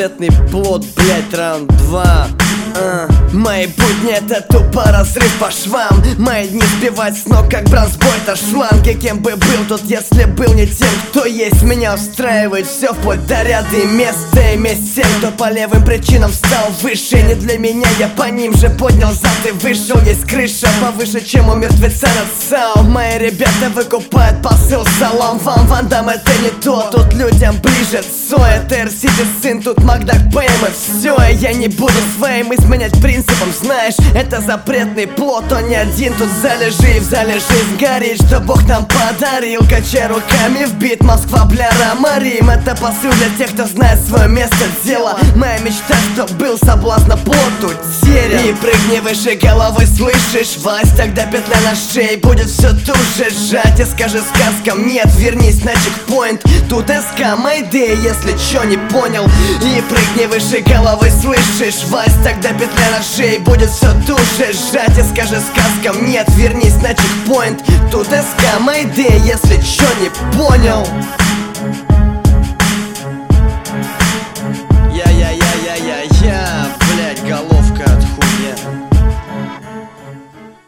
запретный плод, блять, раунд 2. Мои будни это тупо разрыв по швам. Мои дни сбивать с ног, как бронзбойта шланги. Кем бы был тут, если был не тем, кто есть. Меня устраивает все вплоть до ряда и места. И месть тем, кто по левым причинам встал выше. Не для меня, я по ним же поднял зад и вышел. Есть крыша повыше, чем у мертвеца над САУ. Мои ребята выкупают посыл салам. Вам Ван Дам это не то, тут людям ближе Цой. Это Эр-Сити сын, тут Макдак Бэйм и все. Я не буду своим изменять принципом, знаешь, это запретный плод. Он не один, тут залежи и в залежи сгорит, что Бог нам подарил. Качай руками в бит, Москва, бля, Рамарим. Это посыл для тех, кто знает свое место дела. Моя мечта, что был соблазн, плод утерян. И прыгни выше головы, слышишь, Вась, тогда петля на шее будет все туже сжать. И скажи сказкам нет, вернись на чекпоинт. Тут СК Майдэй, если чё не понял. И прыгни выше головы, слышишь, Вась, тогда петля на шее будет все туже сжать. И скажи сказкам нет, вернись на чекпоинт. Тут СК Майдэй, если чё не понял.